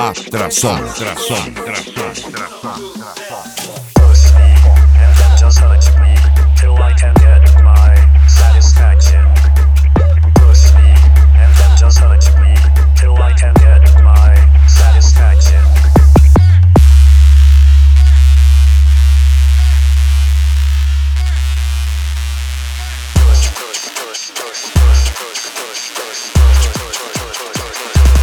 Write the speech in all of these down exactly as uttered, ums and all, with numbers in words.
Atração, atração, atração, atração. Push me and then just touch me till I can get my satisfaction. Push me and then just touch me till I can get my satisfaction. Push, push, push, push, push, push, push, push, push, push, push, push, push, push.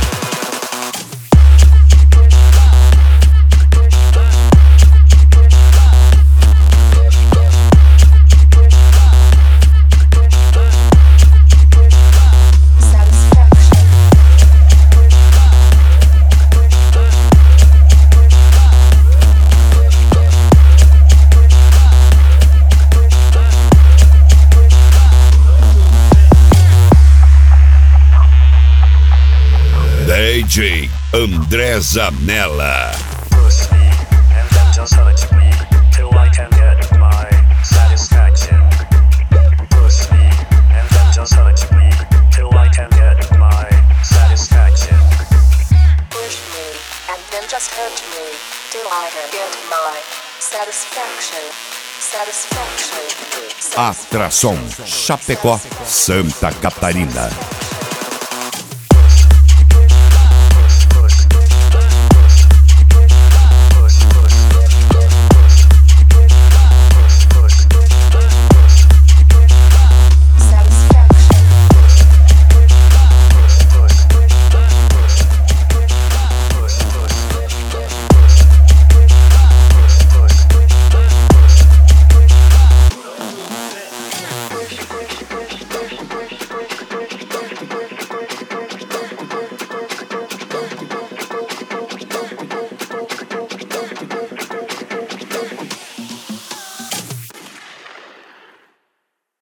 D J André Zanella. Push me and then just touch me till I can get my satisfaction. Push me and then just touch me till I can get my satisfaction. Push me and then just hurt me till I can get my satisfaction. Satisfaction. Atração Chapecó, Santa Catarina.